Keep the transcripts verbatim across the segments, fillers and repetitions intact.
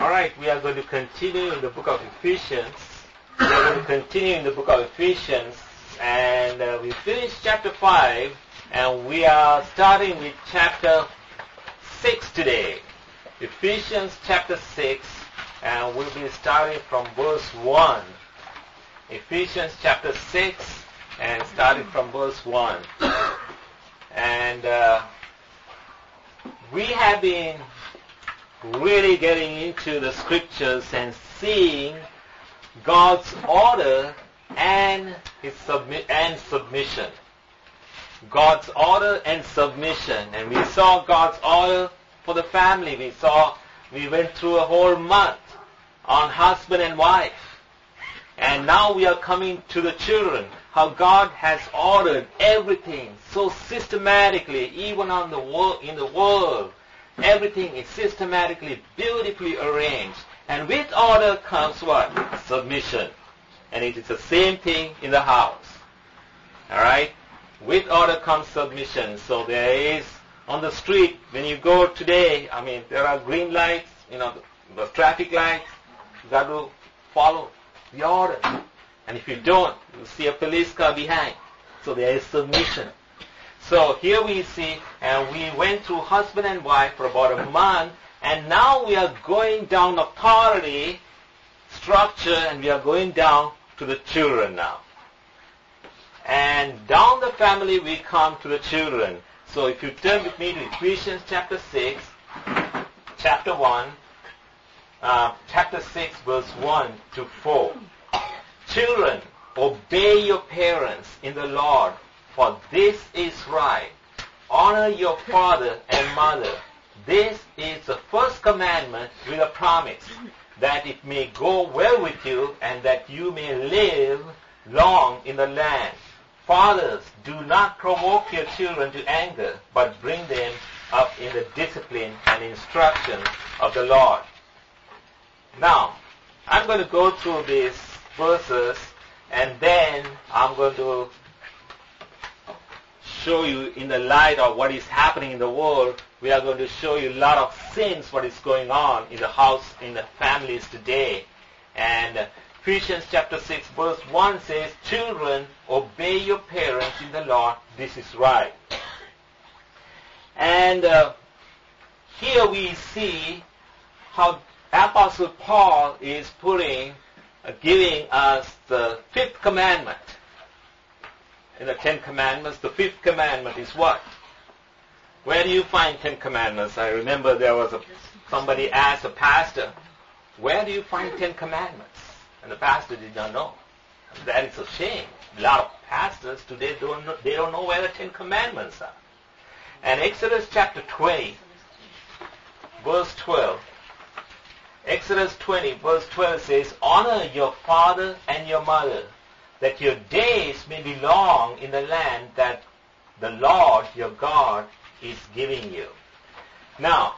All right, we are going to continue in the book of Ephesians. We are going to continue in the book of Ephesians, and uh, we finished chapter five, and we are starting with chapter six today. Ephesians chapter six, and we'll be starting from verse one. Ephesians chapter six, and starting from verse one. And uh, we have been really getting into the scriptures and seeing God's order and his submi- and submission. God's order and submission. And we saw God's order for the family. We saw, we went through a whole month on husband and wife. And now we are coming to the children. How God has ordered everything so systematically, even on the wor- in the world. Everything is systematically, beautifully arranged. And with order comes what? Submission. And it is the same thing in the house. Alright? With order comes submission. So there is, on the street, when you go today, I mean, there are green lights, you know, the, the traffic lights. You got to follow the order. And if you don't, you see a police car behind. So there is submission. So here we see, and we went through husband and wife for about a month, and now we are going down authority, structure, and we are going down to the children now. And down the family we come to the children. So if you turn with me to Ephesians chapter six, chapter one, uh, chapter six, verse one to four. Children, obey your parents in the Lord, for this is right. Honor your father and mother. This is the first commandment with a promise, that it may go well with you and that you may live long in the land. Fathers, do not provoke your children to anger, but bring them up in the discipline and instruction of the Lord. Now, I'm going to go through these verses, and then I'm going to show you in the light of what is happening in the world. We are going to show you a lot of sins, what is going on in the house, in the families today. And Ephesians chapter six verse one says, children, obey your parents in the Lord. This is right. And uh, here we see how Apostle Paul is putting, uh, giving us the fifth commandment. In the Ten Commandments, the fifth commandment is what? Where do you find Ten Commandments? I remember there was a, somebody asked a pastor, where do you find Ten Commandments? And the pastor did not know. And that is a shame. A lot of pastors today don't know, they don't know where the Ten Commandments are. And Exodus chapter twenty, verse twelve. Exodus twenty, verse twelve says, honor your father and your mother, that your days may be long in the land that the Lord your God is giving you. Now,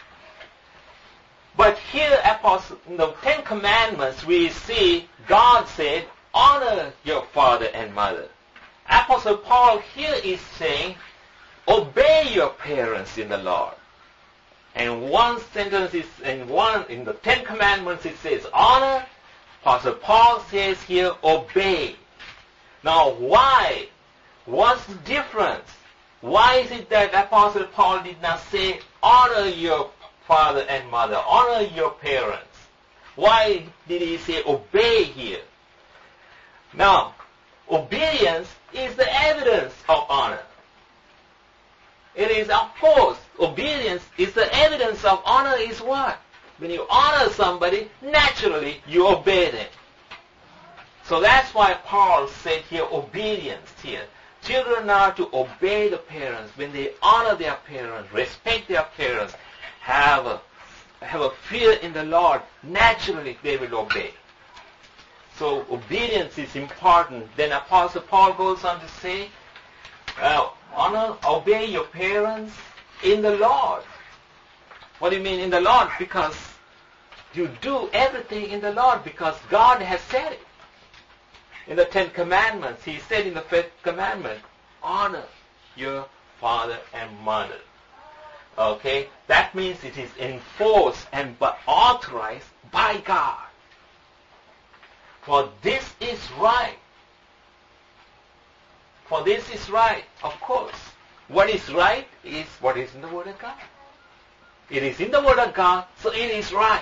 but here, Apostle, in the Ten Commandments, we see God said, honor your father and mother. Apostle Paul here is saying, obey your parents in the Lord. And one sentence is, in one, in the Ten Commandments it says, honor. Apostle Paul says here, obey. Now, why? What's the difference? Why is it that Apostle Paul did not say, honor your father and mother, honor your parents? Why did he say, obey here? Now, obedience is the evidence of honor. It is, of course, obedience is the evidence of honor is what? When you honor somebody, naturally you obey them. So that's why Paul said here obedience here. Children are to obey the parents. When they honor their parents, respect their parents, have a, have a fear in the Lord, naturally they will obey. So obedience is important. Then Apostle Paul goes on to say, uh, honor, obey your parents in the Lord. What do you mean in the Lord? Because you do everything in the Lord because God has said it. In the Ten Commandments, he said in the fifth commandment, honor your father and mother. Okay? That means it is enforced and authorized by God. For this is right. For this is right, of course. What is right is what is in the Word of God. It is in the Word of God, so it is right.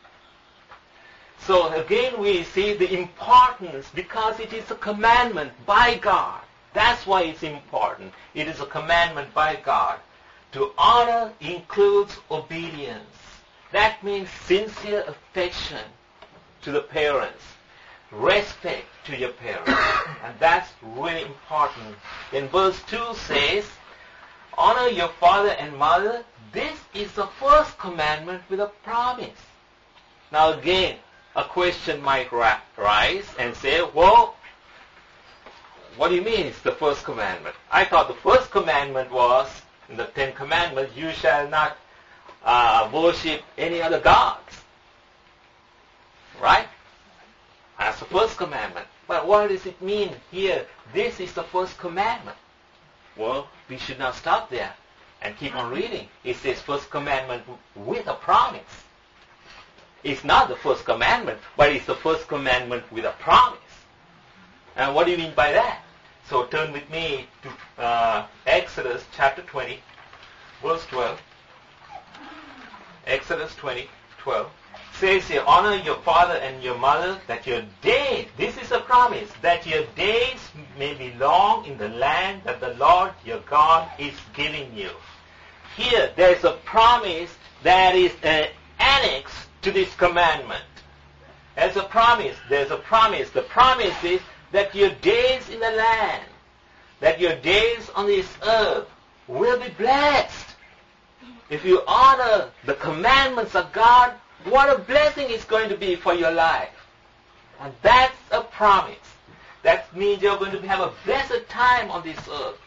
So again we see the importance because it is a commandment by God. That's why it's important. It is a commandment by God. To honor includes obedience. That means sincere affection to the parents. Respect to your parents. And that's really important. Then verse two says, honor your father and mother. This is the first commandment with a promise. Now again, a question might rise and say, well, what do you mean it's the first commandment? I thought the first commandment was, in the Ten Commandments, you shall not uh, worship any other gods. Right? That's the first commandment. But what does it mean here? This is the first commandment. Well, we should not stop there and keep on reading. It says first commandment with a promise. It's not the first commandment, but it's the first commandment with a promise. And what do you mean by that? So turn with me to uh, Exodus chapter twenty, verse twelve. Exodus twenty, twelve. Says here, honor your father and your mother, that your days, this is a promise, that your days may be long in the land that the Lord your God is giving you. Here, there is a promise that is an annex to this commandment. There's a promise. There's a promise. The promise is that your days in the land, that your days on this earth will be blessed. If you honor the commandments of God, what a blessing it's going to be for your life. And that's a promise. That means you're going to have a blessed time on this earth.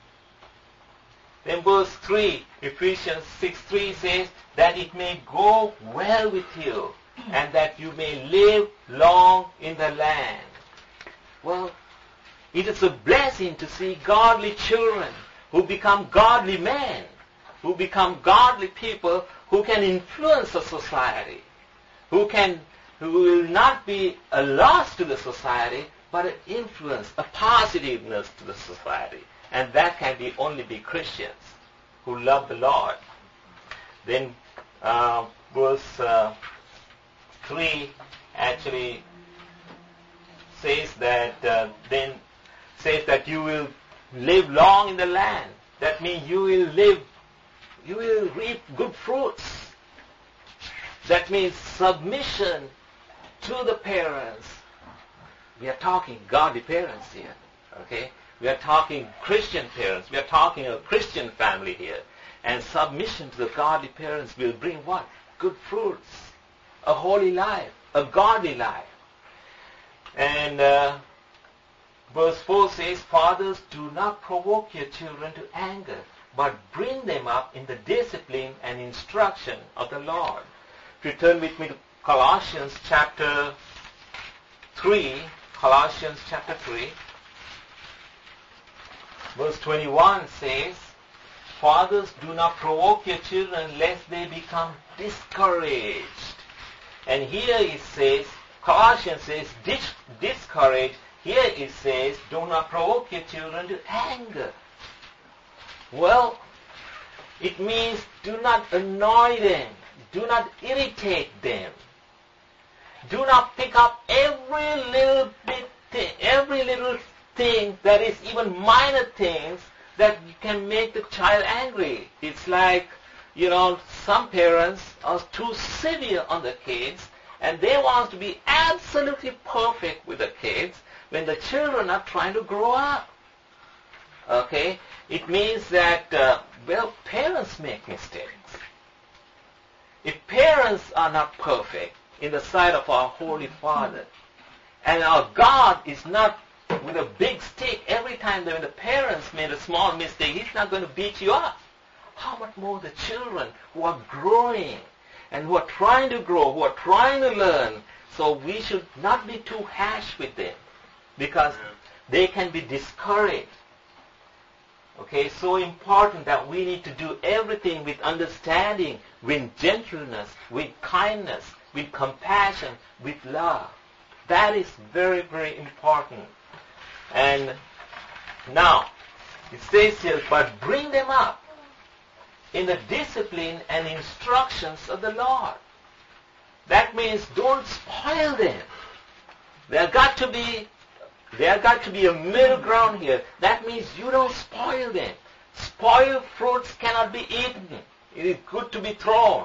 Then verse three, Ephesians six three says, that it may go well with you, and that you may live long in the land. Well, it is a blessing to see godly children who become godly men, who become godly people who can influence the society, who can, who will not be a loss to the society, but an influence, a positiveness to the society. And that can be only be Christians who love the Lord. Then uh, verse uh, three actually says that uh, then says that you will live long in the land. That means you will live, you will reap good fruits. That means submission to the parents. We are talking godly parents here, okay? We are talking Christian parents. We are talking a Christian family here. And submission to the godly parents will bring what? Good fruits. A holy life. A godly life. And uh, verse four says, fathers, do not provoke your children to anger, but bring them up in the discipline and instruction of the Lord. If you turn with me to Colossians chapter three, Colossians chapter three, verse twenty-one says, fathers, do not provoke your children lest they become discouraged. And here it says, Colossians says, dis- discouraged. Here it says, do not provoke your children to anger. Well, it means do not annoy them. Do not irritate them. Do not pick up every little bit, th- every little thing that is even minor things that can make the child angry. It's like, you know, some parents are too severe on the kids and they want to be absolutely perfect with the kids when the children are trying to grow up. Okay? It means that, uh, well, parents make mistakes. If parents are not perfect in the sight of our Holy Father, and our God is not with a big stick every time that when the parents made a small mistake, He's not going to beat you up. How much more the children who are growing and who are trying to grow, who are trying to learn. So we should not be too harsh with them because they can be discouraged. Okay, so important that we need to do everything with understanding, with gentleness, with kindness, with compassion, with love. That is very, very important. And now, it says here, but bring them up in the discipline and instructions of the Lord. That means don't spoil them. There got to be there got to be a middle ground here. That means you don't spoil them. Spoiled fruits cannot be eaten. It is good to be thrown.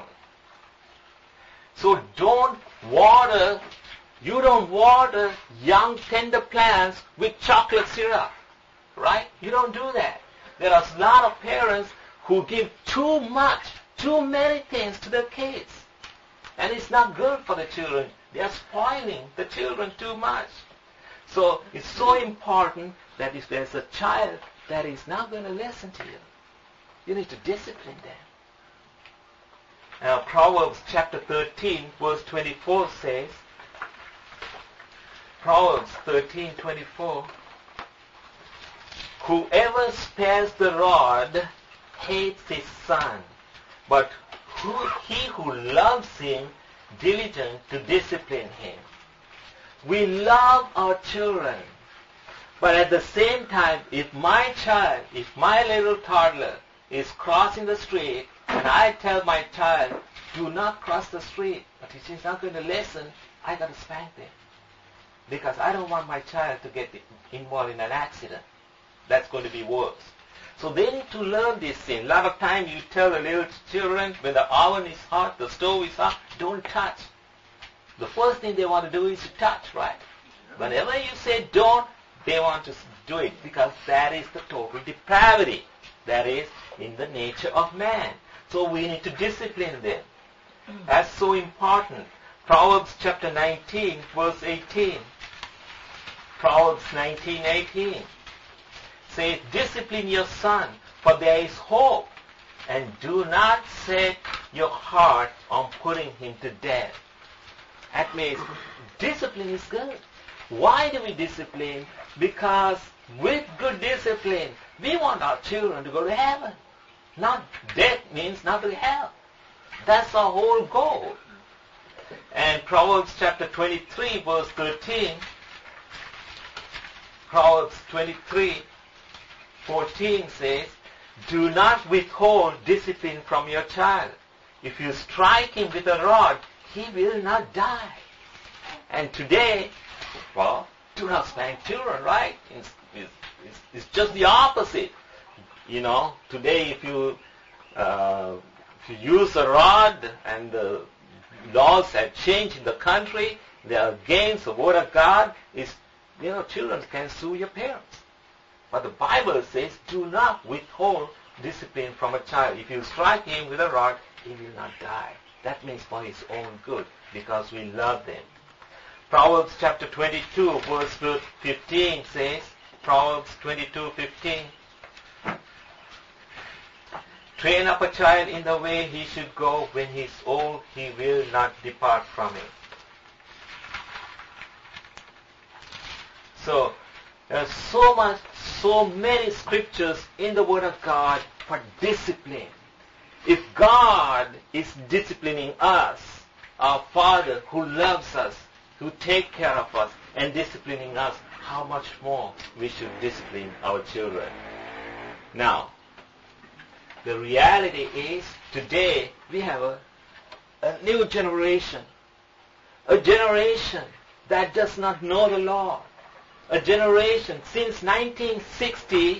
So don't water, you don't water young tender plants with chocolate syrup. Right? You don't do that. There are a lot of parents who give too much, too many things to their kids. And it's not good for the children. They are spoiling the children too much. So it's so important that if there's a child that is not going to listen to you, you need to discipline them. Now Proverbs chapter thirteen verse twenty-four says, Proverbs thirteen twenty-four, whoever spares the rod hates his son, but who, he who loves him diligent to discipline him. We love our children, but at the same time, if my child, if my little toddler is crossing the street, and I tell my child, do not cross the street, but if she's not going to listen, I got to spank them. Because I don't want my child to get involved in an accident. That's going to be worse. So they need to learn this thing. A lot of times you tell the little children, when the oven is hot, the stove is hot, don't touch. The first thing they want to do is to touch, right? Whenever you say don't, they want to do it because that is the total depravity. That is in the nature of man. So we need to discipline them. That's so important. Proverbs chapter nineteen, verse eighteen. Proverbs nineteen, eighteen. Says, discipline your son, for there is hope, and do not set your heart on putting him to death. That means discipline is good. Why do we discipline? Because with good discipline, we want our children to go to heaven. Not death means not to hell. That's our whole goal. And Proverbs chapter twenty-three, verse thirteen. Proverbs twenty-three, fourteen says, do not withhold discipline from your child. If you strike him with a rod, he will not die. And today, well, do not spank children, right? It's, it's, it's, it's just the opposite. You know, today if you uh, if you use a rod and the laws have changed in the country, they are against the word of God, is, you know, children can sue your parents. But the Bible says, do not withhold discipline from a child. If you strike him with a rod, he will not die. That means for his own good, because we love them. Proverbs chapter twenty-two, verse fifteen says, Proverbs twenty-two, fifteen, train up a child in the way he should go. When he is old, he will not depart from it. So, there's so much, so many scriptures in the Word of God for discipline. If God is disciplining us, our Father who loves us, who takes care of us, and disciplining us, how much more we should discipline our children. Now, the reality is, today we have a, a new generation. A generation that does not know the Lord. A generation, since nineteen sixty,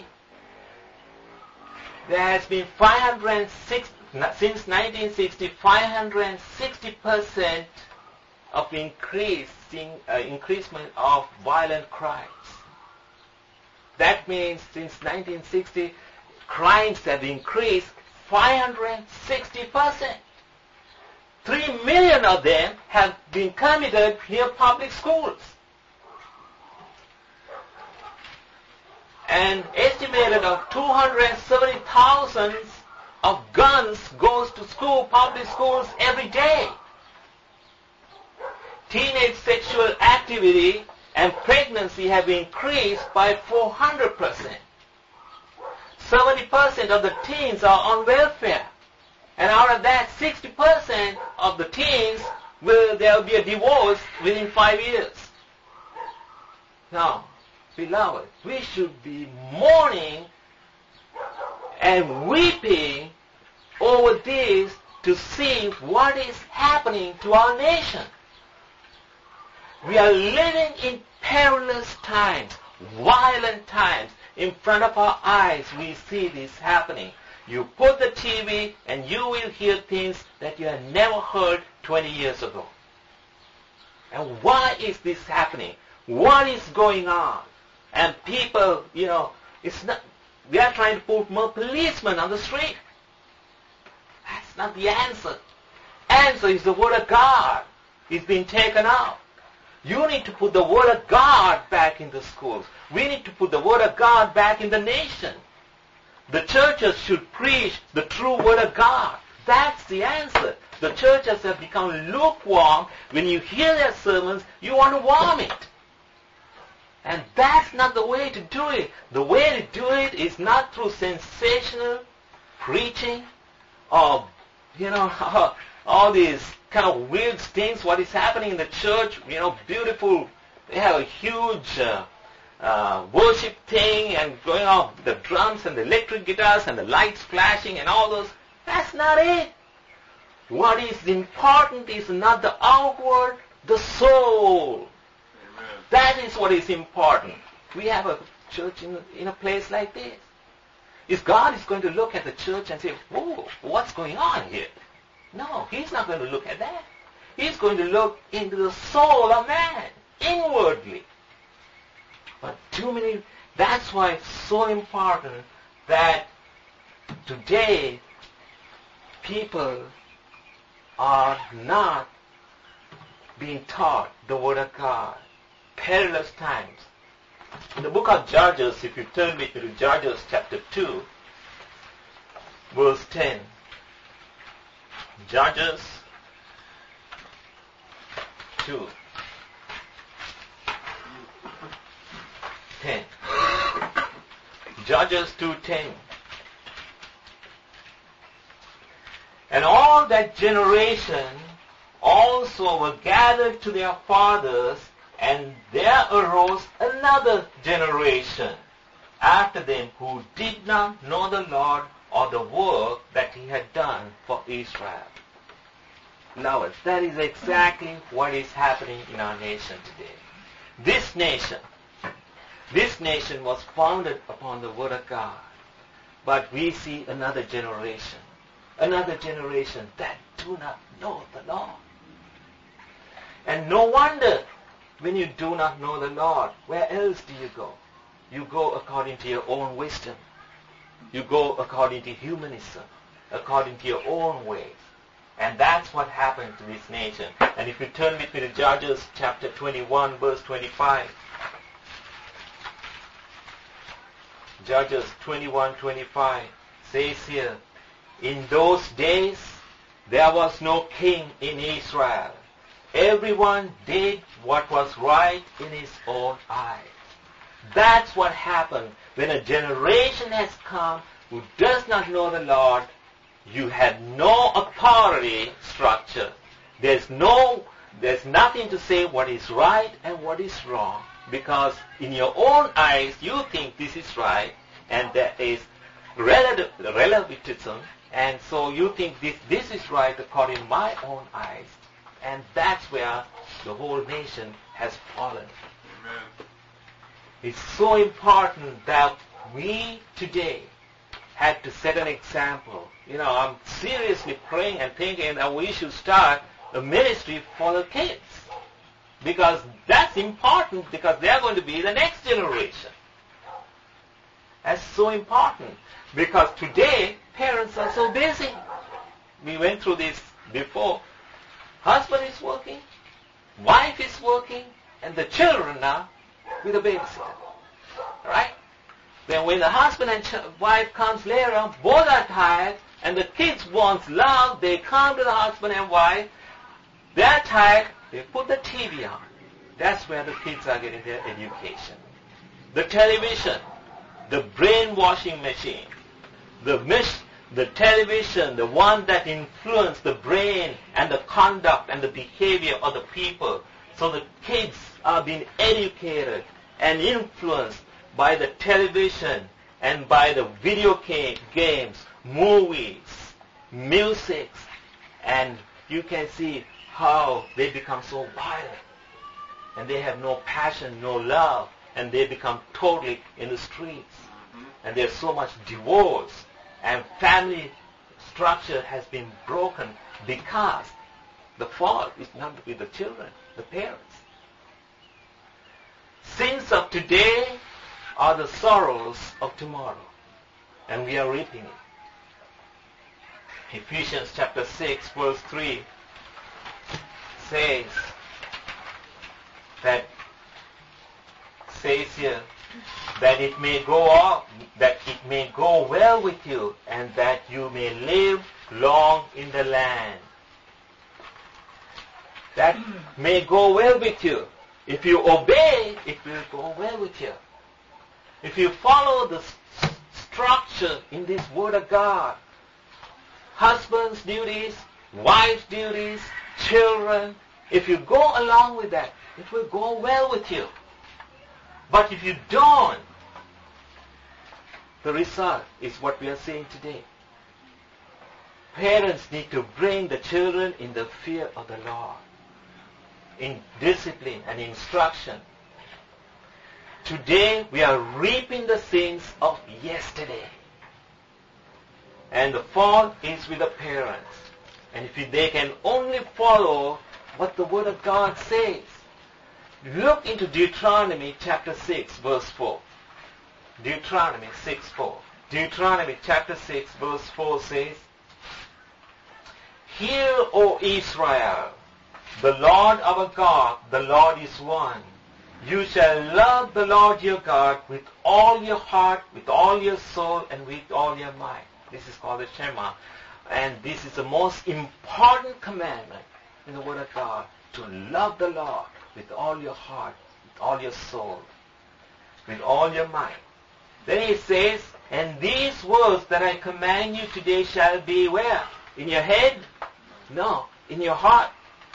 there has been five hundred sixty, since nineteen sixty, five hundred sixty percent of increasing, uh, increasement of violent crimes. That means since nineteen sixty, crimes have increased five hundred sixty percent. Three million of them have been committed near public schools. And estimated of two hundred seventy thousand of guns goes to school, public schools every day. Teenage sexual activity and pregnancy have increased by four hundred percent. seventy percent of the teens are on welfare. And out of that, sixty percent of the teens, will there will be a divorce within five years. Now, beloved, we should be mourning and weeping over this to see what is happening to our nation. We are living in perilous times, violent times. In front of our eyes, we see this happening. You put the T V and you will hear things that you have never heard twenty years ago. And why is this happening? What is going on? And people, you know, it's not, we are trying to put more policemen on the street. That's not the answer. Answer is the Word of God. It's been taken out. You need to put the Word of God back in the schools. We need to put the Word of God back in the nation. The churches should preach the true Word of God. That's the answer. The churches have become lukewarm. When you hear their sermons, you want to vomit. And that's not the way to do it. The way to do it is not through sensational preaching or, you know, all these kind of weird things, what is happening in the church, you know, beautiful. They have a huge uh, uh, worship thing and going on the drums and the electric guitars and the lights flashing and all those. That's not it. What is important is not the outward, the soul. Amen. That is what is important. We have a church in, in a place like this. Is God is going to look at the church and say, whoa, what's going on here? No, He's not going to look at that. He's going to look into the soul of man, inwardly. But too many, that's why it's so important that today people are not being taught the Word of God. Perilous times. In the book of Judges, if you turn with me to Judges chapter two, verse ten. Judges two. ten. Judges two ten. And all that generation also were gathered to their fathers, and there arose another generation after them who did not know the Lord or the work that He had done for Israel. Now, that is exactly what is happening in our nation today. This nation, this nation was founded upon the Word of God. But we see another generation, another generation that do not know the Lord. And no wonder when you do not know the Lord, where else do you go? You go according to your own wisdom. You go according to humanism, according to your own ways. And that's what happened to this nation. And if you turn with me to Judges chapter twenty-one, verse twenty-five. Judges twenty-one twenty-five says here, in those days there was no king in Israel. Everyone did what was right in his own eyes. That's what happened when a generation has come who does not know the Lord. You have no authority structure. There's no, there's nothing to say what is right and what is wrong, because in your own eyes you think this is right, and there is relative, relativism, and so you think this this is right according to my own eyes, and that's where the whole nation has fallen. Amen. It's so important that we today had to set an example. You know, I'm seriously praying and thinking that we should start a ministry for the kids, because that's important, because they're going to be the next generation. That's so important, because today parents are so busy. We went through this before. Husband is working, wife is working, and the children now with a babysitter. Right? Then when the husband and ch- wife comes later, both are tired, and the kids want love, they come to the husband and wife, they're tired, they put the T V on. That's where the kids are getting their education. The television, the brainwashing machine. the mis- the television, the one that influenced the brain and the conduct and the behavior of the people. So the kids are being educated and influenced by the television and by the video game, games, movies, music, and you can see how they become so violent. And they have no passion, no love, and they become totally in the streets. And there's so much divorce, and family structure has been broken because the fault is not with the children, the parents. Sins of today are the sorrows of tomorrow, and we are reaping it. Ephesians chapter six verse three says that says here that it may go up, that it may go well with you, and that you may live long in the land. That may go well with you. If you obey, it will go well with you. If you follow the st- structure in this Word of God, husband's duties, wife's duties, children, if you go along with that, it will go well with you. But if you don't, the result is what we are seeing today. Parents need to bring the children in the fear of the Lord, in discipline and instruction. Today we are reaping the sins of yesterday. And the fault is with the parents. And if they can only follow what the Word of God says. Look into Deuteronomy chapter six verse four. Deuteronomy six four. Deuteronomy chapter six verse four says, Hear, O Israel, the Lord our God, the Lord is one. You shall love the Lord your God with all your heart, with all your soul, and with all your mind. This is called the Shema. And this is the most important commandment in the Word of God, to love the Lord with all your heart, with all your soul, with all your mind. Then he says, and these words that I command you today shall be where? In your head? No, in your heart.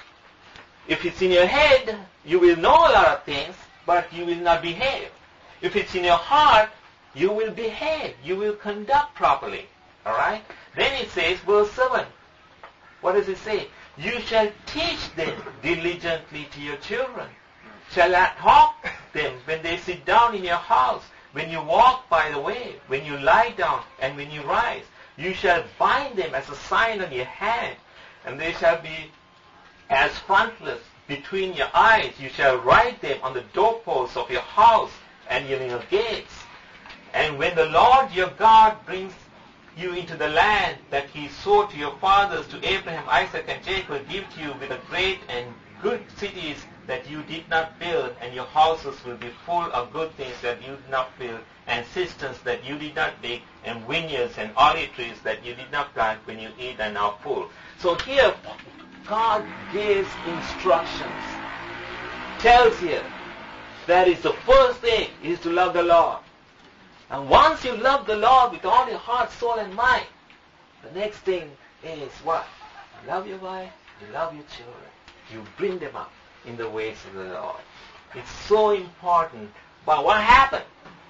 If it's in your head, you will know a lot of things, but you will not behave. If it's in your heart, you will behave. You will conduct properly. Alright? Then it says, verse seven. What does it say? You shall teach them diligently to your children. Shall talk them when they sit down in your house, when you walk by the way, when you lie down, and when you rise. You shall bind them as a sign on your hand, and they shall be as frontlets between your eyes. You shall write them on the doorposts of your house and in your gates. And when the Lord your God brings you into the land that he swore to your fathers, to Abraham, Isaac, and Jacob, give to you with a great and good cities that you did not build, and your houses will be full of good things that you did not build, and cisterns that you did not dig, and vineyards and olive trees that you did not plant, when you eat and are full. So here, God gives instructions. Tells you that is the first thing is to love the Lord. And once you love the Lord with all your heart, soul, and mind, the next thing is what? You love your wife, you love your children. You bring them up in the ways of the Lord. It's so important. But what happened?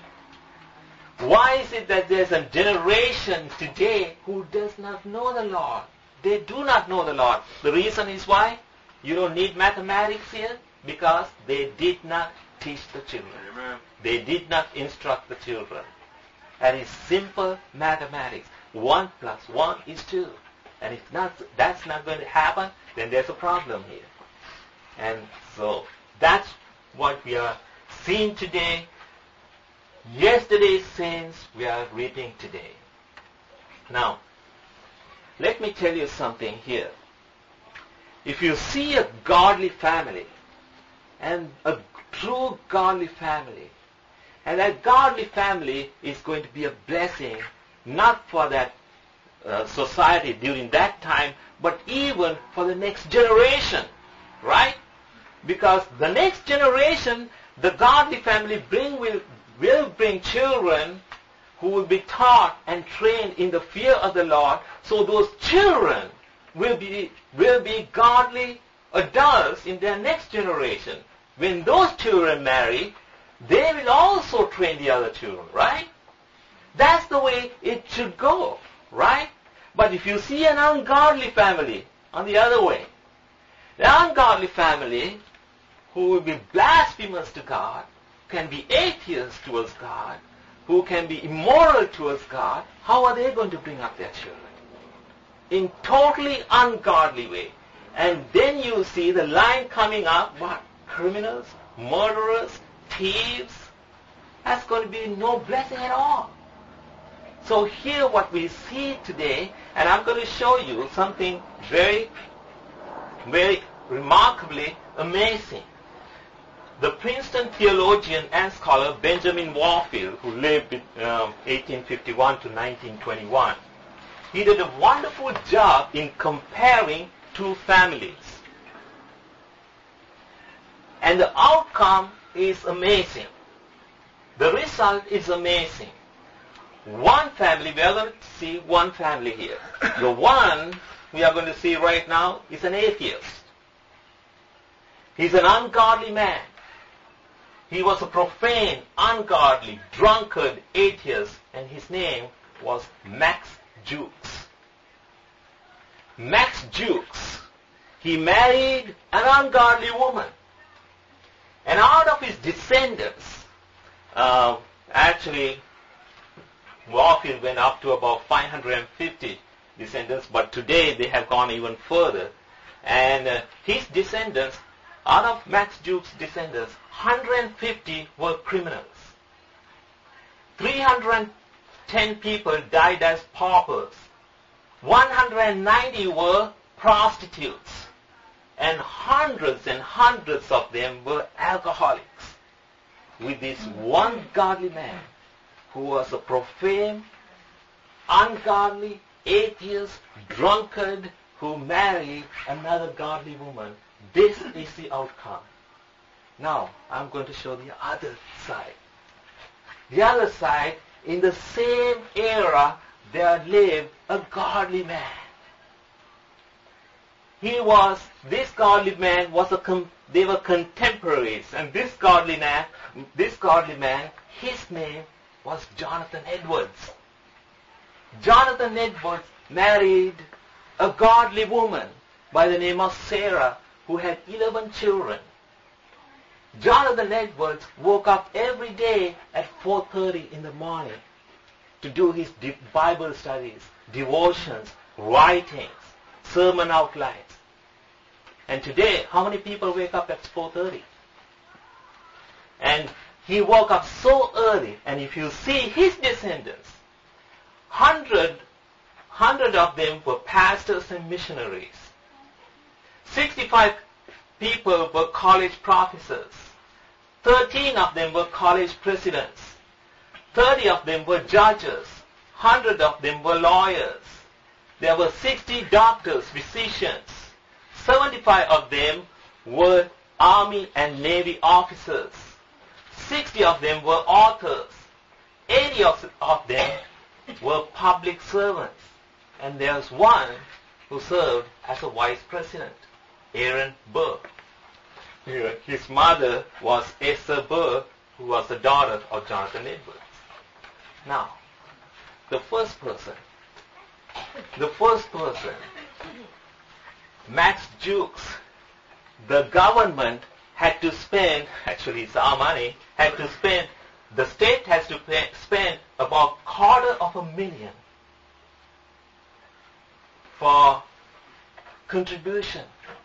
Why is it that there's a generation today who does not know the Lord? They do not know the Lord. The reason is why? You don't need mathematics here, because they did not teach the children. Amen. They did not instruct the children. That is simple mathematics. One plus one is two. And if not, that's not going to happen, then there's a problem here. And so that's what we are seeing today. Yesterday's sins we are reaping today. Now, let me tell you something here. If you see a godly family, and a true godly family, and that godly family is going to be a blessing, not for that uh, society during that time, but even for the next generation, right? Because the next generation, the godly family bring will, will bring children who will be taught and trained in the fear of the Lord, so those children will be, will be godly adults in their next generation. When those children marry, they will also train the other children, right? That's the way it should go, right? But if you see an ungodly family on the other way, the ungodly family who will be blasphemous to God, can be atheists towards God, who can be immoral towards God, how are they going to bring up their children? In totally ungodly way. And then you see the line coming up, what? Criminals, murderers, thieves. That's going to be no blessing at all. So here what we see today, and I'm going to show you something very, very remarkably amazing. The Princeton theologian and scholar Benjamin Warfield, who lived in um, eighteen fifty-one to nineteen twenty-one, he did a wonderful job in comparing two families. And the outcome is amazing. The result is amazing. One family, we are going to see one family here. The one we are going to see right now is an atheist. He's an ungodly man. He was a profane, ungodly, drunkard atheist, and his name was Max Jukes. Max Jukes, he married an ungodly woman. And out of his descendants, uh, actually, Warfield went up to about five hundred fifty descendants, but today they have gone even further. And uh, his descendants, out of Max Jukes' descendants, one hundred fifty were criminals. three hundred ten people died as paupers. one hundred ninety were prostitutes. And hundreds and hundreds of them were alcoholics. With this one godly man who was a profane, ungodly, atheist, drunkard, who married another godly woman. This is the outcome. Now, I'm going to show the other side. The other side, in the same era, there lived a godly man. He was, this godly man was a, com, they were contemporaries. And this godly man, this godly man, his name was Jonathan Edwards. Jonathan Edwards married a godly woman by the name of Sarah, who had eleven children. Jonathan Edwards woke up every day at four thirty in the morning to do his Bible studies, devotions, writings, sermon outlines. And today, how many people wake up at four thirty? And he woke up so early, and if you see his descendants, hundred, hundred of them were pastors and missionaries. sixty-five people were college professors. thirteen of them were college presidents. thirty of them were judges. one hundred of them were lawyers. There were sixty doctors, physicians. seventy-five of them were Army and Navy officers. sixty of them were authors. eighty of, of them were public servants. And there's one who served as a vice president, Aaron Burr. His mother was Esther Burr, who was the daughter of Jonathan Edwards. Now, the first person, the first person, Max Jukes, the government had to spend, actually it's our money, had to spend, the state has to pay, spend about quarter of a million for contribution.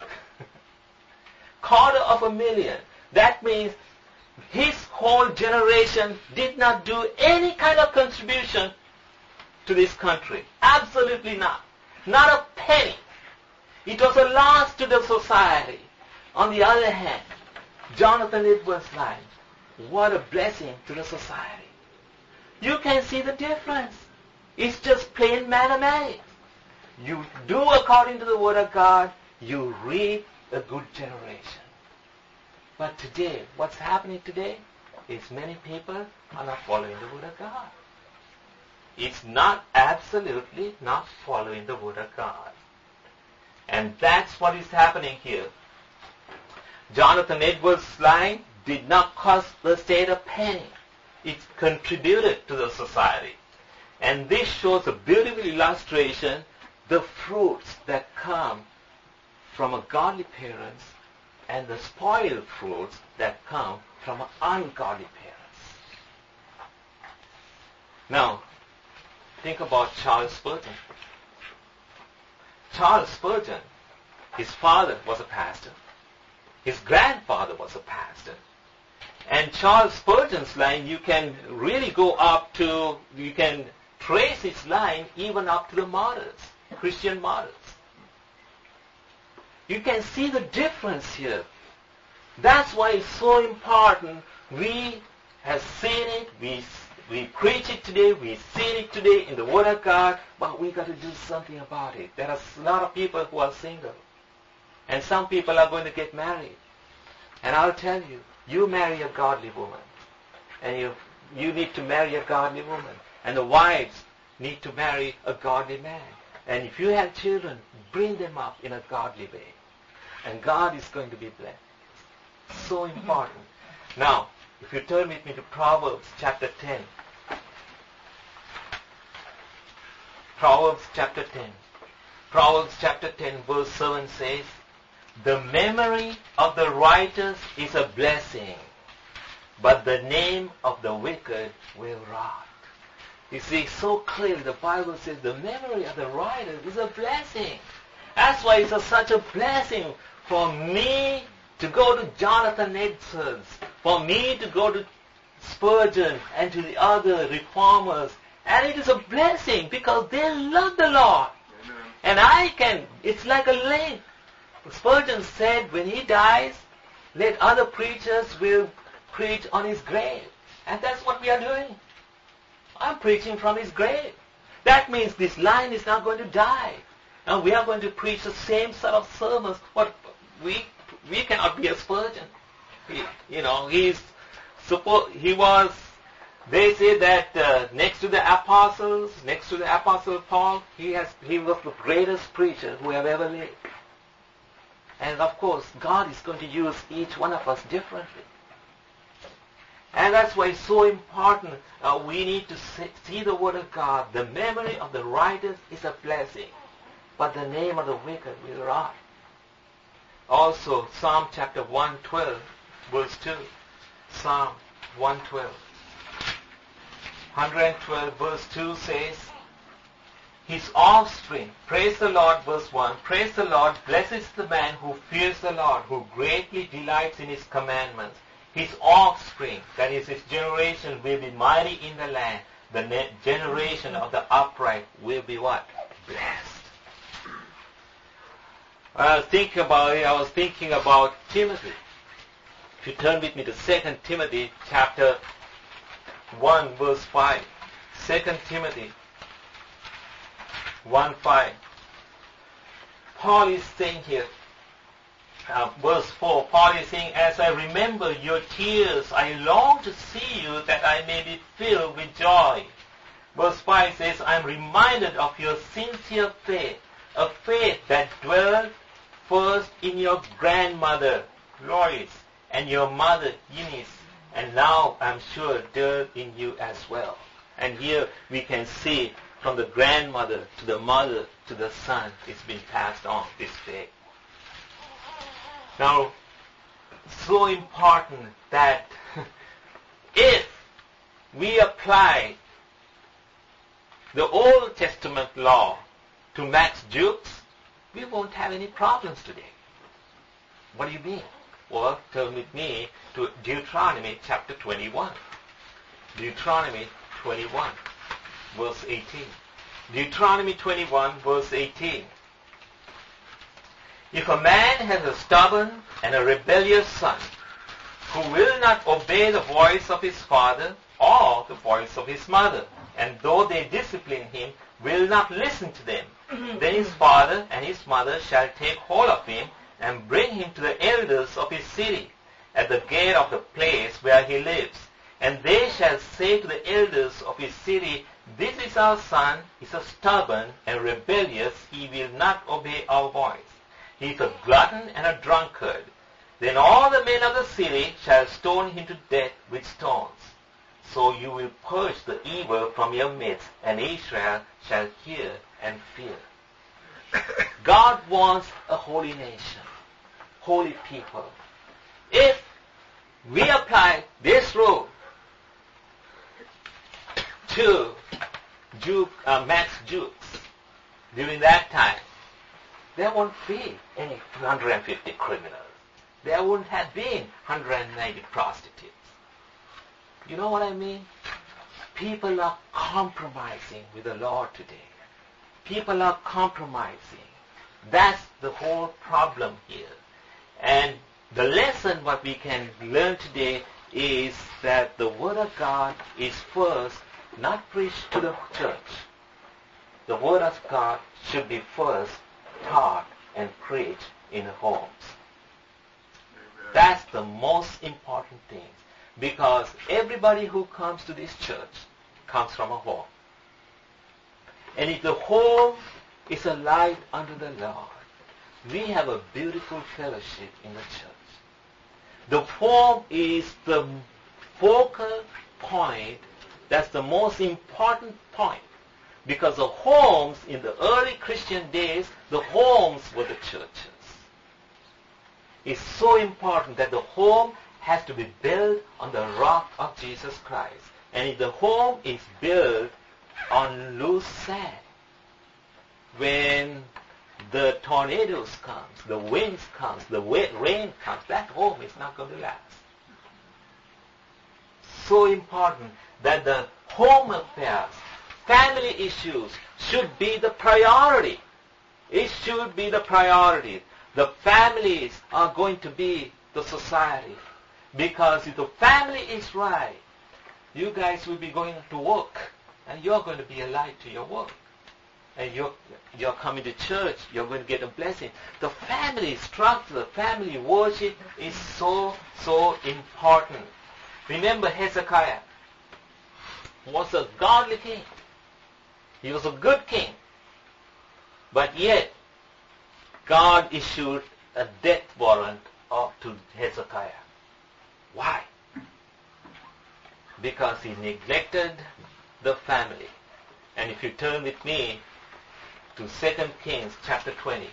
Quarter of a million. That means his whole generation did not do any kind of contribution to this country. Absolutely not. Not a penny. It was a loss to the society. On the other hand, Jonathan Edwards' life, what a blessing to the society. You can see the difference. It's just plain mathematics. You do according to the Word of God, you reap a good generation. But today, what's happening today is many people are not following the Word of God. It's not absolutely not following the Word of God. And that's what is happening here. Jonathan Edwards' line did not cost the state a penny. It contributed to the society. And this shows a beautiful illustration, the fruits that come from a godly parents and the spoiled fruits that come from ungodly parents. Now, think about Charles Spurgeon. Charles Spurgeon, his father was a pastor. His grandfather was a pastor. And Charles Spurgeon's line, you can really go up to, you can trace his line even up to the martyrs, Christian martyrs. You can see the difference here. That's why it's so important. We have seen it, we, we preach it today, we see it today in the Word of God, but we got to do something about it. There are a lot of people who are single. And some people are going to get married. And I'll tell you, you marry a godly woman. And you, you need to marry a godly woman. And the wives need to marry a godly man. And if you have children, bring them up in a godly way. And God is going to be blessed. So important. Now, if you turn with me to Proverbs chapter ten. Proverbs chapter ten. Proverbs chapter ten verse seven says, "The memory of the righteous is a blessing, but the name of the wicked will rot." You see, so clearly the Bible says the memory of the righteous is a blessing. That's why it's a, such a blessing for me to go to Jonathan Edwards, for me to go to Spurgeon and to the other reformers. And it is a blessing because they love the Lord. Amen. And I can, it's like a link. Spurgeon said when he dies, let other preachers will preach on his grave. And that's what we are doing. I'm preaching from his grave. That means this line is not going to die. And we are going to preach the same sort of sermons. But we we cannot be a Spurgeon. He, you know, he's suppo- he was, they say that uh, next to the apostles, next to the apostle Paul, he has he was the greatest preacher who have ever lived. And of course, God is going to use each one of us differently. And that's why it's so important. Uh, we need to see the Word of God. The memory of the righteous is a blessing, but the name of the wicked will rot. Also, Psalm chapter one twelve, verse two. Psalm one twelve. one twelve, verse two says, his offspring, praise the Lord, verse one, praise the Lord, blessed is the man who fears the Lord, who greatly delights in his commandments. His offspring, that is his generation, will be mighty in the land. The ne- generation of the upright will be what? Blessed. I was thinking about it, I was thinking about Timothy. If you turn with me to Second Timothy chapter one, verse five. Second Timothy one five. Paul is saying here, uh, verse four, Paul is saying, as I remember your tears, I long to see you that I may be filled with joy. Verse five says, I am reminded of your sincere faith, a faith that dwelt first in your grandmother, Lois, and your mother, Eunice, and now I'm sure dwelt in you as well. And here we can see from the grandmother to the mother to the son, it's been passed on, this faith. Now, so important that if we apply the Old Testament law to Max Jukes, we won't have any problems today. What do you mean? Well, turn with me to Deuteronomy chapter twenty-one. Deuteronomy twenty-one, verse eighteen. Deuteronomy twenty-one, verse eighteen. If a man has a stubborn and a rebellious son, who will not obey the voice of his father or the voice of his mother, and though they discipline him, will not listen to them, then his father and his mother shall take hold of him and bring him to the elders of his city, at the gate of the place where he lives. And they shall say to the elders of his city, This is our son, he is a stubborn and rebellious, he will not obey our voice. He is a glutton and a drunkard. Then all the men of the city shall stone him to death with stones. So you will purge the evil from your midst, and Israel shall hear and fear. God wants a holy nation, holy people. If we apply this rule to Juke, uh, Max Jukes during that time, there won't be any one hundred fifty criminals. There wouldn't have been one hundred ninety prostitutes. You know what I mean? People are compromising with the Lord today. People are compromising. That's the whole problem here. And the lesson what we can learn today is that the Word of God is first not preached to the church. The Word of God should be first taught and preached in the homes. That's the most important thing. Because everybody who comes to this church comes from a home. And if the home is a light unto the Lord, we have a beautiful fellowship in the church. The home is the focal point. That's the most important point. Because the homes in the early Christian days, the homes were the churches. It's so important that the home has to be built on the rock of Jesus Christ. And if the home is built on loose sand, when the tornadoes comes, the winds comes, the rain comes, that home is not going to last. So important that the home affairs, family issues should be the priority. It should be the priority. The families are going to be the society. Because if the family is right, you guys will be going to work, and you're going to be a light to your work. And you're, you're coming to church, you're going to get a blessing. The family structure, the family worship is so, so important. Remember Hezekiah was a godly king. He was a good king. But yet, God issued a death warrant of, to Hezekiah. Why? Because he neglected the family. And if you turn with me to Second Kings chapter twenty.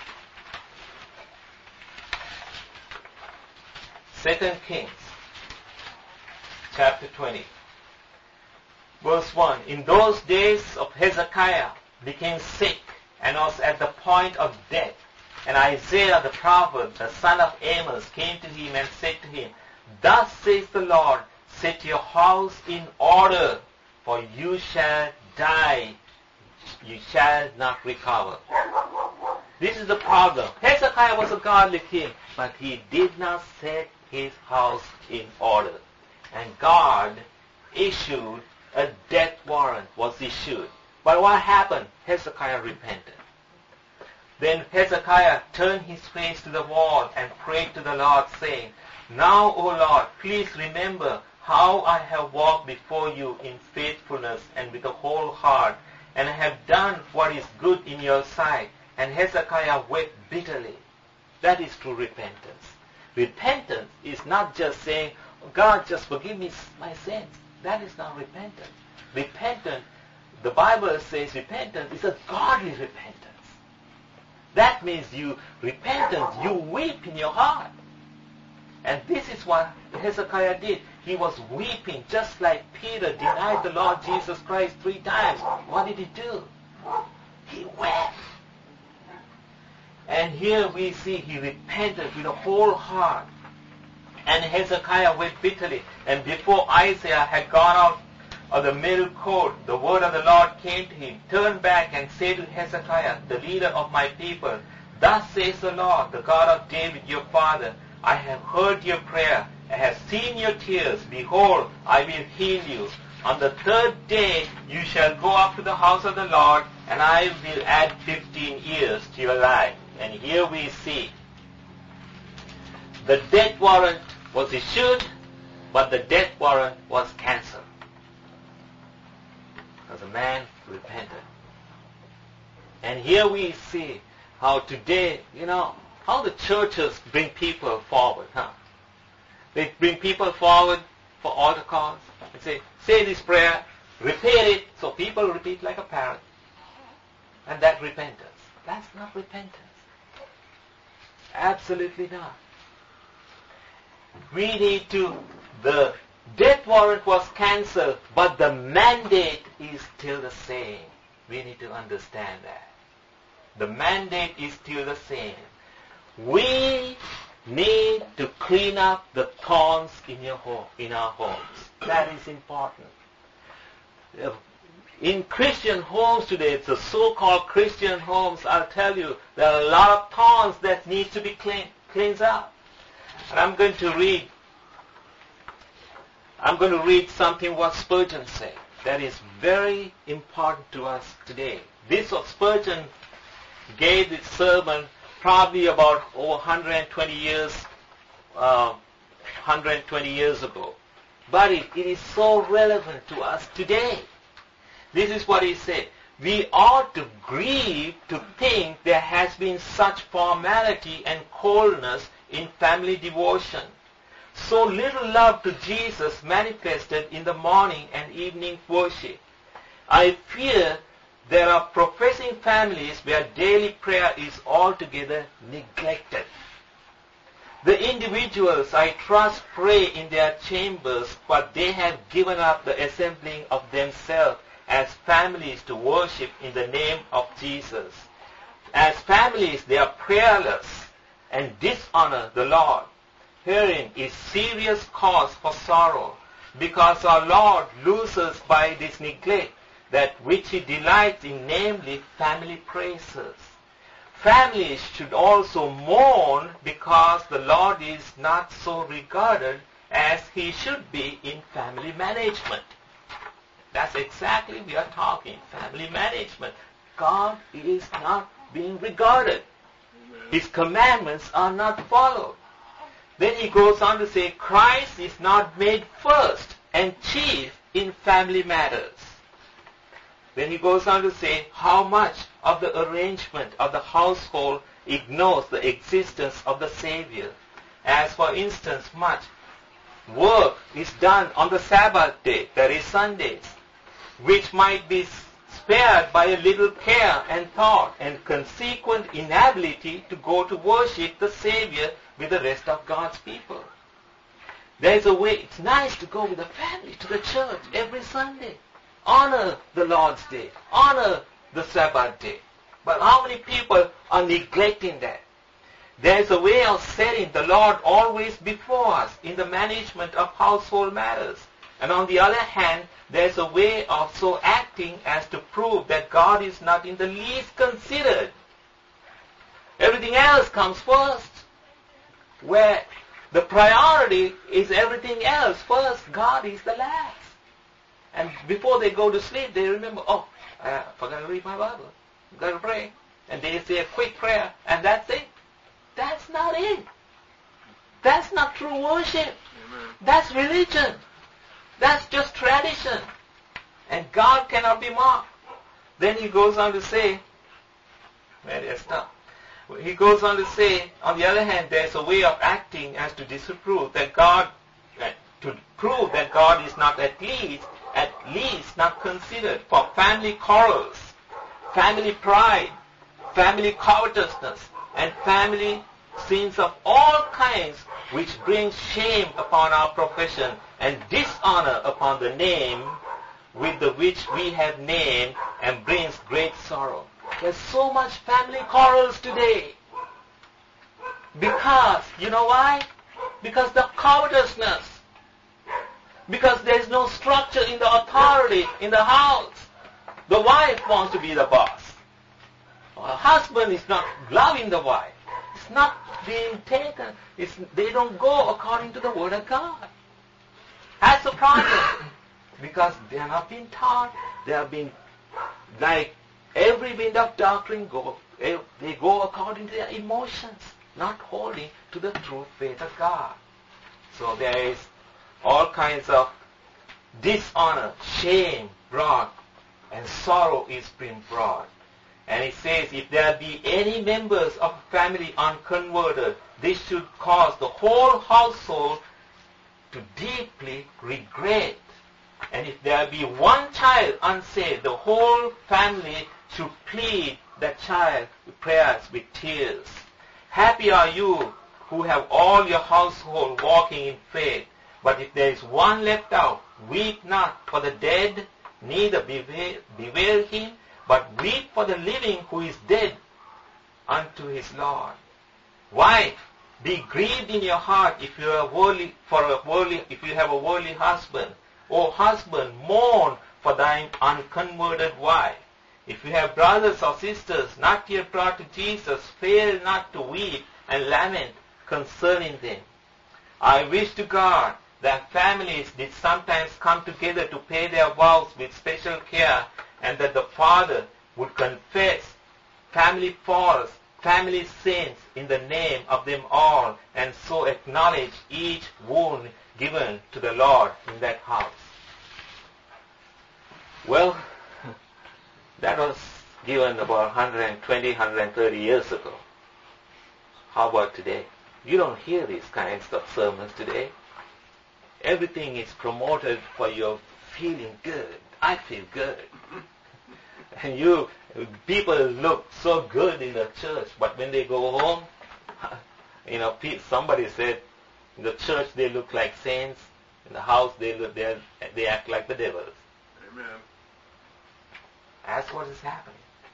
Second Kings chapter twenty. Verse one. In those days of Hezekiah became sick and was at the point of death. And Isaiah the prophet, the son of Amos, came to him and said to him, Thus says the Lord, set your house in order, for you shall die, you shall not recover. This is the problem. Hezekiah was a godly king, but he did not set his house in order. And God issued a death warrant, was issued. But what happened? Hezekiah repented. Then Hezekiah turned his face to the wall and prayed to the Lord, saying, Now, O Lord, please remember how I have walked before you in faithfulness and with a whole heart, and I have done what is good in your sight. And Hezekiah wept bitterly. That is true repentance. Repentance is not just saying, God, just forgive me my sins. That is not repentance. Repentance, the Bible says repentance is a godly repentance. That means you repentance, you weep in your heart. And this is what Hezekiah did. He was weeping just like Peter denied the Lord Jesus Christ three times. What did he do? He wept. And here we see he repented with a whole heart. And Hezekiah wept bitterly. And before Isaiah had gone out of the middle court, the word of the Lord came to him. Turn back and say to Hezekiah, the leader of my people, Thus says the Lord, the God of David your father, I have heard your prayer, I have seen your tears. Behold, I will heal you. On the third day you shall go up to the house of the Lord, and I will add fifteen years to your life. And here we see the death warrant was issued, but the death warrant was cancelled. Because the man repented. And here we see how today, you know, how the churches bring people forward, huh? They bring people forward for altar calls and say, say this prayer, repeat it, so people repeat like a parrot. And that repentance. That's not repentance. Absolutely not. We need to, the death warrant was cancelled, but the mandate is still the same. We need to understand that. The mandate is still the same. We need to clean up the thorns in your home, in our homes. That is important. In Christian homes today, it's the so-called Christian homes, I'll tell you, there are a lot of thorns that need to be clean, cleansed up. And I'm going to read, I'm going to read something what Spurgeon said that is very important to us today. This was Spurgeon gave this sermon probably about over one hundred twenty years, uh, one hundred twenty years ago. But it, it is so relevant to us today. This is what he said. We ought to grieve to think there has been such formality and coldness in family devotion. So little love to Jesus manifested in the morning and evening worship. I fear there are professing families where daily prayer is altogether neglected. The individuals, I trust, pray in their chambers, but they have given up the assembling of themselves as families to worship in the name of Jesus. As families, they are prayerless and dishonor the Lord. Herein is serious cause for sorrow, because our Lord loses by this neglect that which he delights in, namely family praises. Families should also mourn because the Lord is not so regarded as he should be in family management. That's exactly we are talking, family management. God is not being regarded. His commandments are not followed. Then he goes on to say, Christ is not made first and chief in family matters. Then he goes on to say how much of the arrangement of the household ignores the existence of the Savior. As for instance, much work is done on the Sabbath day, that is Sundays, which might be spared by a little care and thought and consequent inability to go to worship the Savior with the rest of God's people. There's a way, it's nice to go with the family to the church every Sunday. Honor the Lord's Day. Honor the Sabbath day. But how many people are neglecting that? There's a way of setting the Lord always before us in the management of household matters. And on the other hand, there's a way of so acting as to prove that God is not in the least considered. Everything else comes first. Where the priority is everything else. First, God is the last. And before they go to sleep, they remember, oh, I forgot to read my Bible. I've got to pray. And they say a quick prayer, and that's it. That's not it. That's not true worship. Amen. That's religion. That's just tradition. And God cannot be mocked. Then he goes on to say, where did I stop? He goes on to say, on the other hand, there's a way of acting as to disprove that God, uh, to prove that God is not at least, at least not considered for family quarrels, family pride, family covetousness, and family sins of all kinds, which bring shame upon our profession and dishonor upon the name with the which we have named, and brings great sorrow. There's so much family quarrels today. Because, you know why? Because the covetousness. Because there's no structure in the authority in the house. The wife wants to be the boss. The husband is not loving the wife. It's not being taken. It's, they don't go according to the Word of God. That's the problem. Because they are not being taught. They are being, like every wind of doctrine, go, they go according to their emotions, not holding to the true faith of God. So there is all kinds of dishonor, shame brought and sorrow is being brought. And it says, if there be any members of a family unconverted, this should cause the whole household to deeply regret. And if there be one child unsaved, the whole family should plead that child with prayers, with tears. Happy are you who have all your household walking in faith. But if there is one left out, weep not for the dead, neither bewail, bewail him, but weep for the living who is dead unto his Lord. Wife, be grieved in your heart if you are worldly, for a worldly, if you have a worldly husband. O husband, mourn for thine unconverted wife. If you have brothers or sisters not yet brought to Jesus, fail not to weep and lament concerning them. I wish to God that families did sometimes come together to pay their vows with special care, and that the father would confess family faults, family sins in the name of them all, and so acknowledge each wound given to the Lord in that house. Well, that was given about one hundred twenty, one hundred thirty years ago. How about today? You don't hear these kinds of sermons today. Everything is promoted for your feeling good. I feel good. And you, people look so good in the church, but when they go home, you know, somebody said, in the church they look like saints, in the house they look, they they act like the devils. Amen. That's what is happening.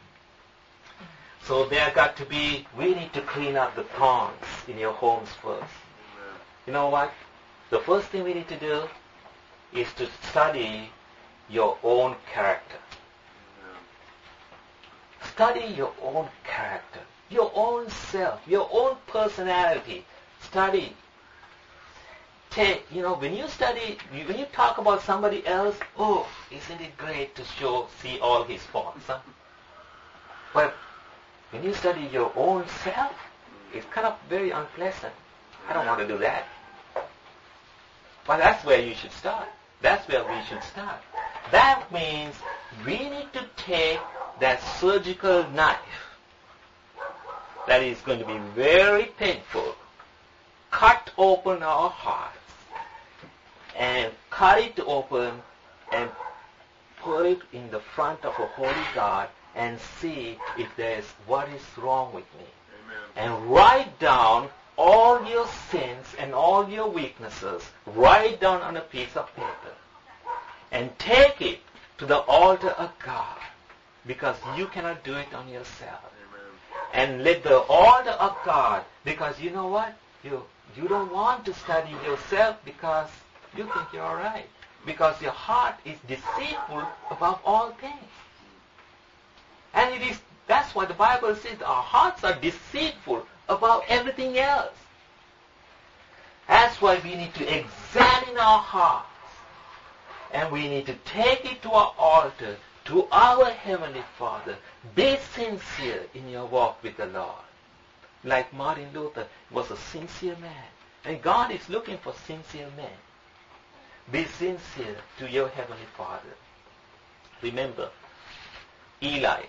So there got to be, we need to clean up the thorns in your homes first. Amen. You know what? The first thing we need to do is to study your own character. Amen. Study your own character, your own self, your own personality. Study. Take, you know, when you study, when you talk about somebody else, oh, isn't it great to show, see all his faults, huh? But when you study your own self, it's kind of very unpleasant. I don't want to do that. But that's where you should start. That's where we should start. That means we need to take that surgical knife that is going to be very painful, cut open our hearts, and cut it open and put it in the front of a holy God and see if there is what is wrong with me. Amen. And write down all your sins and all your weaknesses. Write down on a piece of paper and take it to the altar of God, because you cannot do it on yourself. Amen. And let the altar of God, because you know what? You you don't want to study yourself because you think you're all right. Because your heart is deceitful above all things. And it is, that's why the Bible says our hearts are deceitful above everything else. That's why we need to examine our hearts. And we need to take it to our altar, to our Heavenly Father. Be sincere in your walk with the Lord. Like Martin Luther was a sincere man. And God is looking for sincere men. Be sincere to your Heavenly Father. Remember, Eli.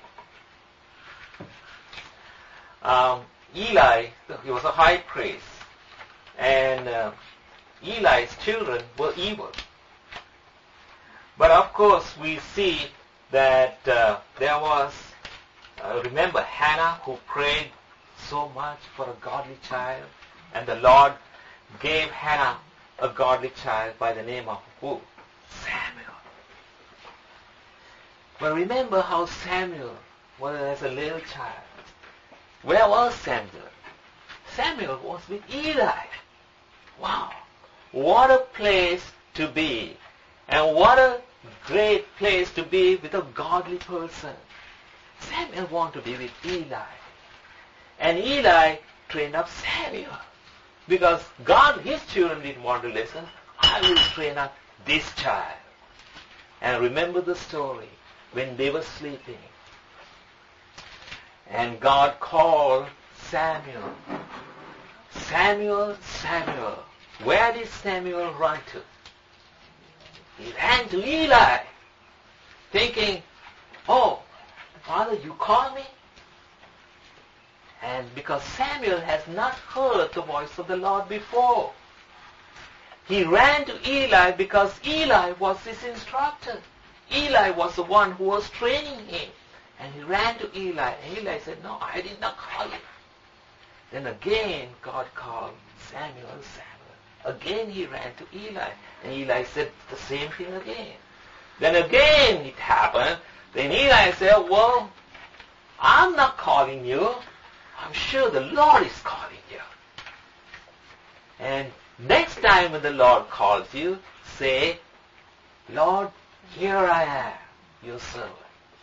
Um, Eli, he was a high priest. And uh, Eli's children were evil. But of course, we see that uh, there was, uh, remember Hannah, who prayed so much for a godly child, and the Lord gave Hannah a godly child by the name of who? Samuel. But remember how Samuel was as a little child. Where was Samuel? Samuel was with Eli. Wow. What a place to be. And what a great place to be with a godly person. Samuel wanted to be with Eli. And Eli trained up Samuel. Because God, his children didn't want to listen. I will train up this child. And remember the story when they were sleeping. And God called Samuel. Samuel, Samuel. Where did Samuel run to? He ran to Eli, thinking, "Oh, Father, you called me?" And because Samuel has not heard the voice of the Lord before, he ran to Eli because Eli was his instructor. Eli was the one who was training him. And he ran to Eli. And Eli said, "No, I did not call you." Then again, God called Samuel, Samuel. Again he ran to Eli. And Eli said the same thing again. Then again it happened. Then Eli said, "Well, I'm not calling you. I'm sure the Lord is calling you." And next time when the Lord calls you, say, "Lord, here I am, your servant."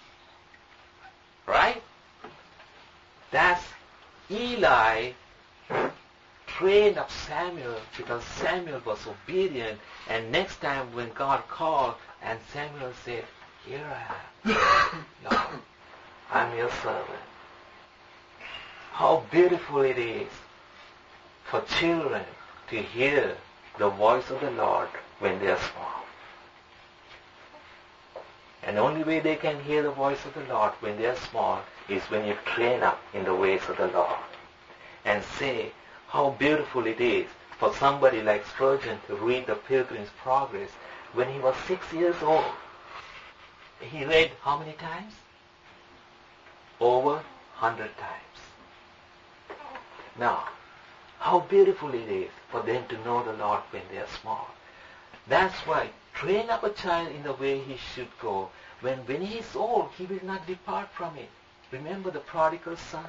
Right? That's Eli trained up Samuel because Samuel was obedient. And next time when God called and Samuel said, "Here I am, Lord, I'm your servant." How beautiful it is for children to hear the voice of the Lord when they are small. And the only way they can hear the voice of the Lord when they are small is when you train up in the ways of the Lord. And say how beautiful it is for somebody like Spurgeon to read the Pilgrim's Progress when he was six years old. He read how many times? Over a hundred times. Now, how beautiful it is for them to know the Lord when they are small. That's why train up a child in the way he should go. When, when he is old, he will not depart from it. Remember the prodigal son.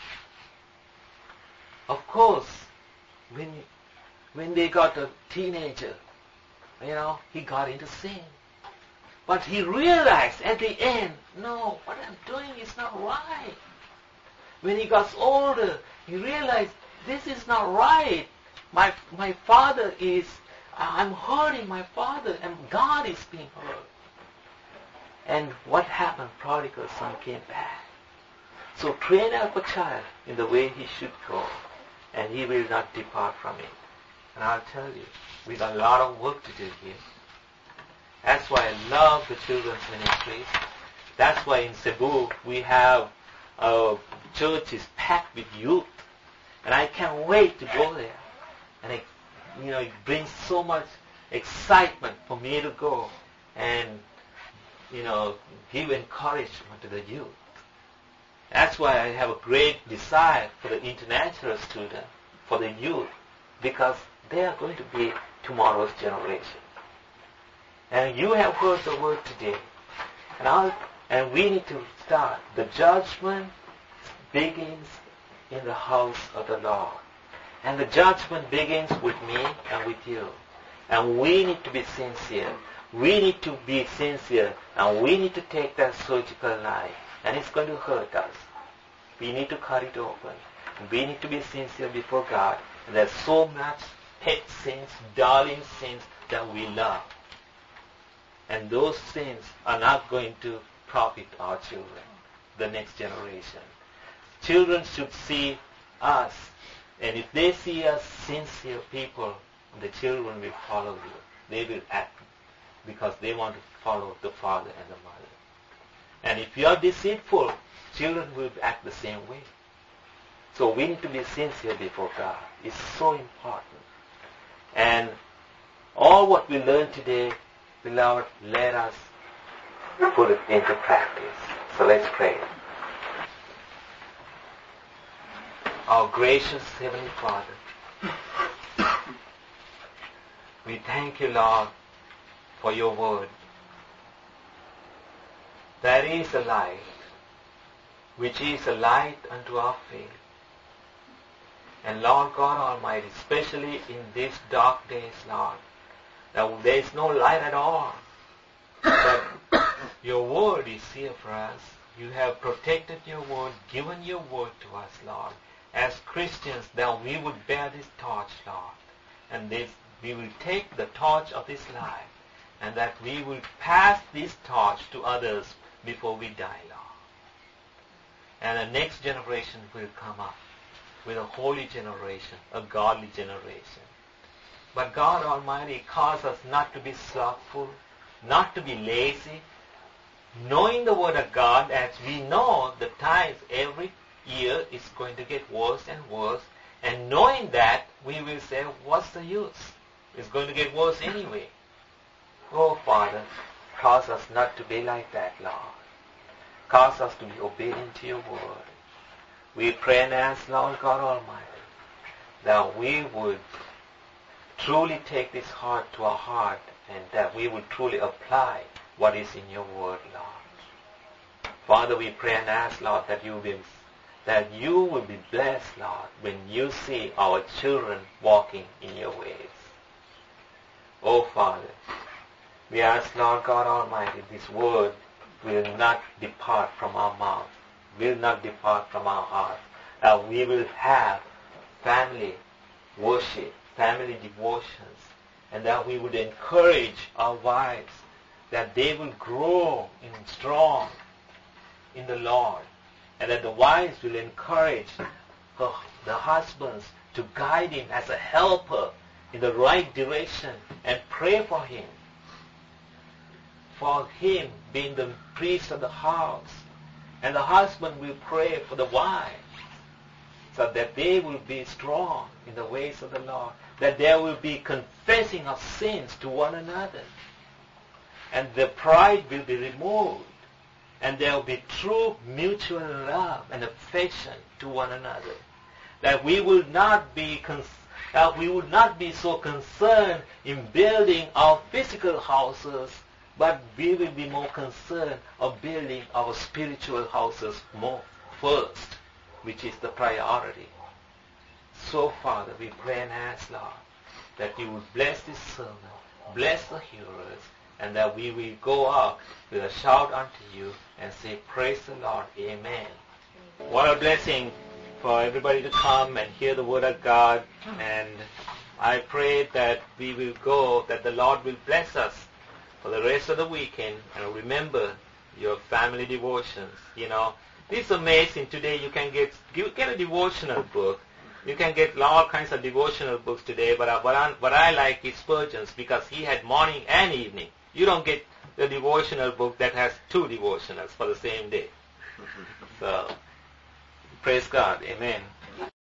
Of course, when, when they got a teenager, you know, he got into sin. But he realized at the end, no, what I'm doing is not right. When he got older, he realized this is not right. My, my father is, I'm hurting my father, and God is being hurt. And what happened? Prodigal son came back. So train up a child in the way he should go, and he will not depart from it. And I'll tell you, we got a lot of work to do here. That's why I love the children's ministries. That's why in Cebu we have a church is packed with youth. And I can't wait to go there. And it, you know, it brings so much excitement for me to go and, you know, give encouragement to the youth. That's why I have a great desire for the international student, for the youth, because they are going to be tomorrow's generation. And you have heard the word today. And, I'll, and we need to start. The judgment begins in the house of the Lord. And the judgment begins with me and with you. And we need to be sincere. We need to be sincere. And we need to take that surgical knife. And it's going to hurt us. We need to cut it open. We need to be sincere before God. And there's so much pet sins, darling sins that we love. And those sins are not going to profit our children, the next generation. Children should see us. And if they see us sincere people, the children will follow you. They will act because they want to follow the father and the mother. And if you are deceitful, children will act the same way. So we need to be sincere before God. It's so important. And all what we learn today, beloved, let us put it into practice. So let's pray. Our gracious Heavenly Father, we thank you, Lord, for your word. There is a light, which is a light unto our faith. And Lord God Almighty, especially in these dark days, Lord, that there is no light at all. But your word is here for us. You have protected your word, given your word to us, Lord. As Christians, that we would bear this torch, Lord. And this, we will take the torch of this life, and that we will pass this torch to others before we die, Lord. And the next generation will come up with a holy generation, a godly generation. But God Almighty calls us not to be slothful, not to be lazy, knowing the Word of God, as we know the times every year is going to get worse and worse, and knowing that, we will say, what's the use? It's going to get worse anyway. Oh, Father, cause us not to be like that, Lord. Cause us to be obedient to your word. We pray and ask, Lord God Almighty, that we would truly take this heart to our heart and that we would truly apply what is in your word, Lord. Father, we pray and ask, Lord, that you will, that you will be blessed, Lord, when you see our children walking in your ways. Oh, Father, we ask, Lord God Almighty, this word will not depart from our mouth, will not depart from our heart. That we will have family worship, family devotions, and that we would encourage our wives, that they will grow in strong in the Lord, and that the wives will encourage her, the husbands to guide him as a helper in the right direction and pray for him. For him being the priest of the house, and the husband will pray for the wife, so that they will be strong in the ways of the Lord, that there will be confessing of sins to one another, and the pride will be removed, and there will be true mutual love and affection to one another. That we will not be cons- that we would not be so concerned in building our physical houses, but we will be more concerned of building our spiritual houses more first, which is the priority. So, Father, we pray and ask, Lord, that you would bless this sermon, bless the hearers, and that we will go out with a shout unto you and say, praise the Lord, amen. What a blessing for everybody to come and hear the word of God, and I pray that we will go, that the Lord will bless us for the rest of the weekend, and remember your family devotions. You know, it's amazing. Today you can get you get a devotional book. You can get all kinds of devotional books today, but I, what, I, what I like is Spurgeon's, because he had morning and evening. You don't get the devotional book that has two devotionals for the same day. So, praise God. Amen.